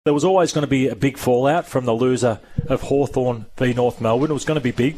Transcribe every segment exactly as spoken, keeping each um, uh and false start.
There was always going to be a big fallout from the loser of Hawthorn v North Melbourne. It was going to be big.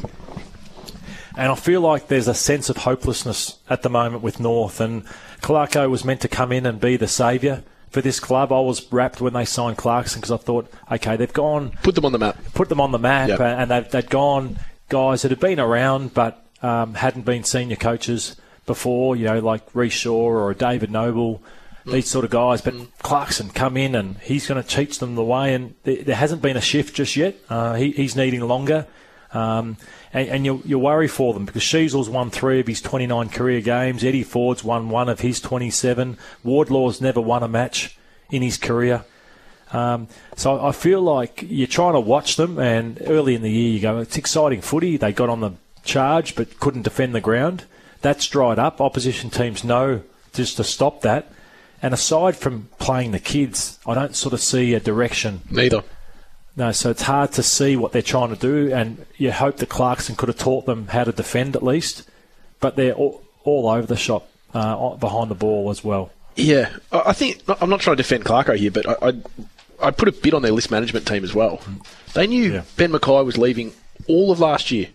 And I feel like there's a sense of hopelessness at the moment with North. And Clarko was meant to come in and be the saviour for this club. I was rapt when they signed Clarkson because I thought, okay, they've gone... Put them on the map. Put them on the map. Yep. And they've, they'd gone guys that had been around but um, hadn't been senior coaches before, you know, like Reece Shaw or David Noble, mm. these sort of guys. But mm. Clarkson come in and he's going to teach them the way. And there, there hasn't been a shift just yet. Uh, he, he's needing longer. Um, and and you, you worry for them because Sheasel's won three of his twenty-nine career games. Eddie Ford's won one of his twenty-seven. Wardlaw's never won a match in his career. Um, so I feel like you're trying to watch them, and early in the year you go, it's exciting footy. They got on the charge but couldn't defend the ground. That's dried up. Opposition teams know just to stop that. And aside from playing the kids, I don't sort of see a direction. Neither. No, so it's hard to see what they're trying to do, and you hope that Clarkson could have taught them how to defend at least, but they're all, all over the shop uh, behind the ball as well. Yeah, I think, I'm not trying to defend Clarko here, but I, I, I put a bit on their list management team as well. They knew yeah. Ben Mackay was leaving all of last year,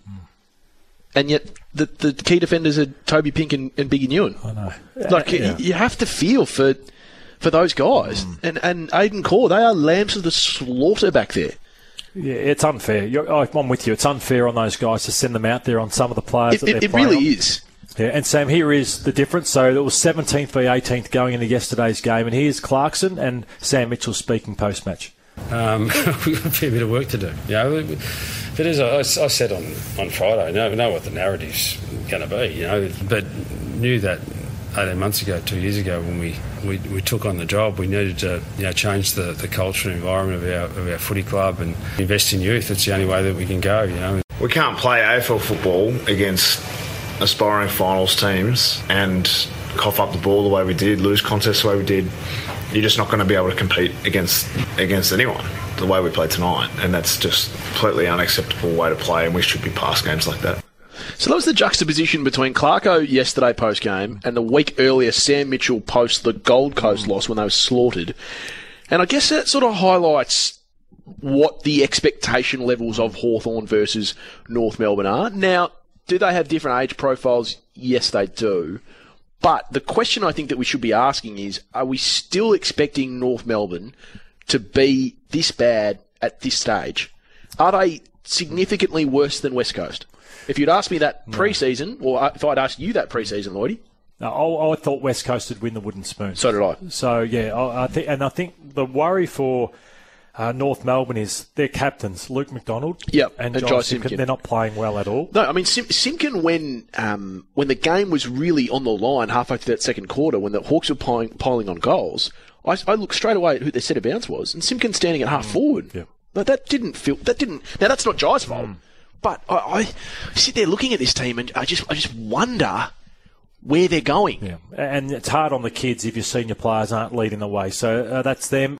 and yet the, the key defenders are Toby Pink and, and Biggie Newen. I know. Like, yeah. you, you have to feel for... for those guys. Mm. And, and Aidan Corr, they are lambs of the slaughter back there. Yeah, it's unfair. You're, I'm with you. It's unfair on those guys to send them out there on some of the players it, that it, they're it playing really on. is. Yeah, and Sam, here is the difference. So it was seventeenth v eighteenth going into yesterday's game, and here's Clarkson and Sam Mitchell speaking post-match. Um, we've got a fair bit of work to do. You know, but as I, I said on, on Friday, I know, know what the narrative's going to be, you know, but knew that eighteen months ago, two years ago, when we, we, we took on the job, we needed to you know, change the, the culture and environment of our, of our footy club and invest in youth. It's the only way that we can go, you know. We can't play A F L football against aspiring finals teams and cough up the ball the way we did, lose contests the way we did. You're just not going to be able to compete against against anyone the way we played tonight, and that's just a completely unacceptable way to play, and we should be past games like that. So that was the juxtaposition between Clarko yesterday post-game and the week earlier Sam Mitchell post the Gold Coast loss when they were slaughtered. And I guess that sort of highlights what the expectation levels of Hawthorn versus North Melbourne are. Now, do they have different age profiles? Yes, they do. But the question I think that we should be asking is, are we still expecting North Melbourne to be this bad at this stage? Are they significantly worse than West Coast? If you'd asked me that pre-season, or if I'd asked you that pre-season, Lloydie. No, I, I thought West Coast would win the wooden spoon. So did I. So, yeah, I, I think, and I think the worry for uh, North Melbourne is their captains, Luke McDonald yep, and, and Jai Simpkin. Simpkin. They're not playing well at all. No, I mean, Sim- Simpkin, when um, when the game was really on the line halfway through that second quarter, when the Hawks were piling, piling on goals, I, I looked straight away at who their set of bounce was, and Simpkin standing at half mm. forward. Yeah. Like, that didn't feel... That didn't... Now, that's not Jai's fault. Mm. But I, I sit there looking at this team and I just I just wonder where they're going. Yeah, and it's hard on the kids if your senior players aren't leading the way. So uh, that's them.